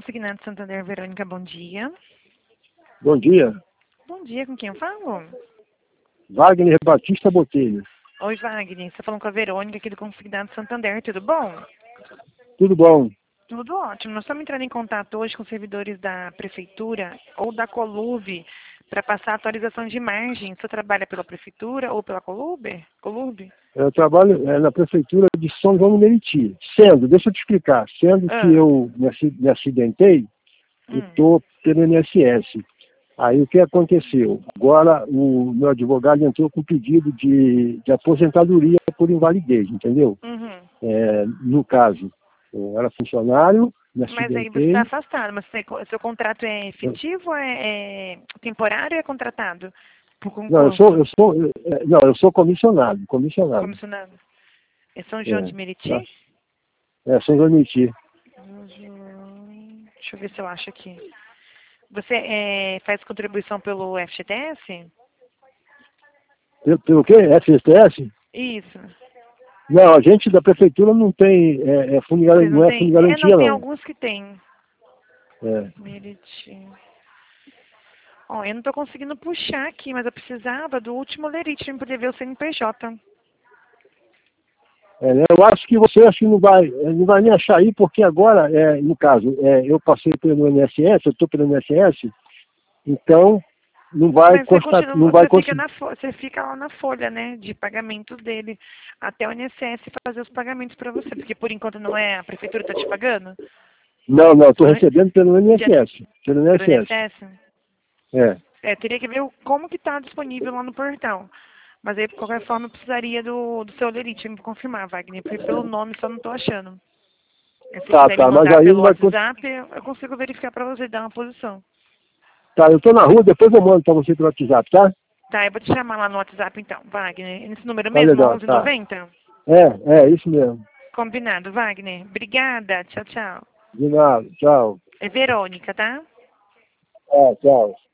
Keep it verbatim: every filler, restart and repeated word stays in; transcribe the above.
Consignado Santander, Verônica, bom dia. Bom dia. Bom dia, com quem eu falo? Wagner Batista Botelho. Oi, Wagner, você tá falando com a Verônica aqui do Consignado Santander, tudo bom? Tudo bom? Tudo ótimo. Nós estamos entrando em contato hoje com servidores da Prefeitura ou da Colub para passar atualização de margem. Você trabalha pela Prefeitura ou pela Colub? Colub? Eu trabalho é, na Prefeitura de São João do Meriti. Sendo, deixa eu te explicar, sendo Ah. que eu me, ac- me acidentei, Hum. eu estou pelo I N S S. Aí o que aconteceu? Agora o meu advogado entrou com pedido de, de aposentadoria por invalidez, entendeu? Uhum. É, no caso, eu era funcionário, me Mas aí você acidentei. está afastado, mas você, seu contrato é efetivo, é, é temporário ou é contratado? Por Não, eu concurso? sou, eu sou, é, não, eu sou comissionado, comissionado. Comissionado. É São João de É, tá? Meriti? É, São João do Meriti. Uhum. Deixa eu ver se eu acho aqui. Você é, faz contribuição pelo F G T S? Pelo, pelo quê? F G T S? Isso. Não, a gente da prefeitura não tem, é, é fundo, de garan- Vocês não não é fundo têm? de É, não, garantia, tem não. alguns que tem. É. Meriti. Ó, eu não estou conseguindo puxar aqui, mas eu precisava do último lerite para poder ver o C N P J. É, né, eu acho que você acho que não vai, é, não vai nem achar aí, porque agora, é, no caso, é, eu passei pelo I N S S, eu estou pelo I N S S, então não vai Mas você constar, não continua, vai você fica, conseguir. na, fo- você fica lá na folha, né, de pagamentos dele, até o I N S S fazer os pagamentos para você, porque por enquanto não é a prefeitura está te pagando? Não, não, estou Não é- recebendo pelo I N S S. Pelo Pelo I N S S. I N S S? É. É, teria que ver o- como que está disponível lá no portal. Mas aí, de qualquer forma, eu precisaria do, do seu lerite me confirmar, Wagner, porque pelo nome só não estou achando. Se você Tá, quiser me tá, mas mandar aí pelo não vai conseguir. WhatsApp, eu eu consigo verificar para você dar uma posição. Tá, eu estou na rua, depois eu mando para você pelo WhatsApp, tá? Tá, eu vou te chamar lá no WhatsApp então, Wagner. Nesse número Tá mesmo, legal, onze tá. noventa? É, é, isso mesmo. Combinado, Wagner. Obrigada. Tchau, tchau. De nada, tchau. É Verônica, tá? É, tchau.